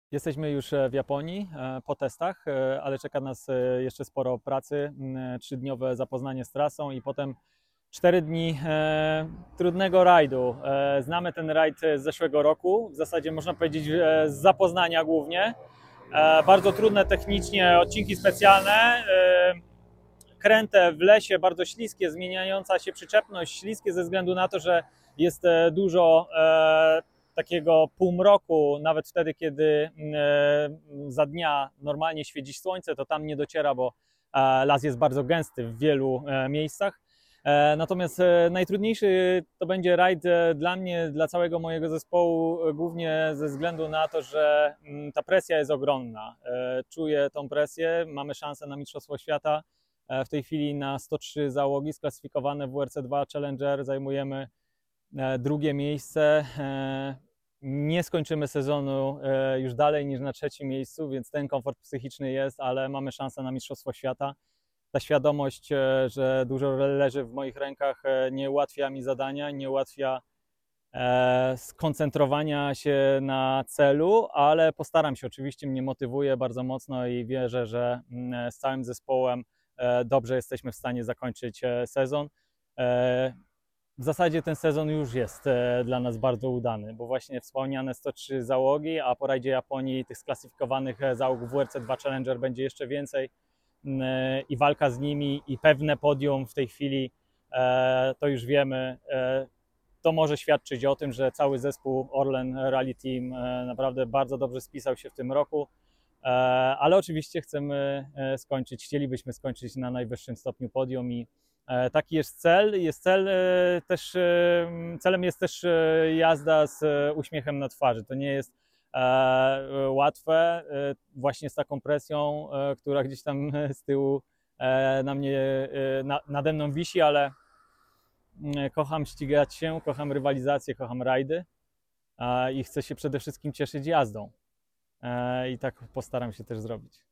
Jesteśmy już w Japonii po testach, ale czeka nas jeszcze sporo pracy. 3-dniowe zapoznanie z trasą i potem 4 dni trudnego rajdu. Znamy ten rajd z zeszłego roku, w zasadzie można powiedzieć z zapoznania głównie. Bardzo trudne technicznie odcinki specjalne, kręte w lesie, bardzo śliskie, zmieniająca się przyczepność, śliskie ze względu na to, że jest dużo takiego półmroku, nawet wtedy, kiedy za dnia normalnie świeci słońce, to tam nie dociera, bo las jest bardzo gęsty w wielu miejscach. Natomiast najtrudniejszy to będzie rajd dla mnie, dla całego mojego zespołu, głównie ze względu na to, że ta presja jest ogromna. Czuję tą presję, mamy szansę na Mistrzostwo Świata. W tej chwili na 103 załogi sklasyfikowane w WRC2 Challenger zajmujemy drugie miejsce. Nie skończymy sezonu już dalej niż na 3. miejscu, więc ten komfort psychiczny jest, ale mamy szansę na Mistrzostwo Świata. Ta świadomość, że dużo leży w moich rękach, nie ułatwia mi zadania, nie ułatwia skoncentrowania się na celu, ale postaram się, oczywiście mnie motywuje bardzo mocno i wierzę, że z całym zespołem dobrze jesteśmy w stanie zakończyć sezon. W zasadzie ten sezon już jest dla nas bardzo udany, bo właśnie wspomniane 103 załogi, a po rajdzie Japonii tych sklasyfikowanych załóg w WRC2 Challenger będzie jeszcze więcej i walka z nimi i pewne podium w tej chwili, to już wiemy, to może świadczyć o tym, że cały zespół Orlen Rally Team naprawdę bardzo dobrze spisał się w tym roku, ale oczywiście chcielibyśmy skończyć na najwyższym stopniu podium i taki jest cel. Celem jest też jazda z uśmiechem na twarzy. To nie jest łatwe, właśnie z taką presją, która gdzieś tam z tyłu nade mną wisi, ale kocham ścigać się, kocham rywalizację, kocham rajdy i chcę się przede wszystkim cieszyć jazdą. I tak postaram się też zrobić.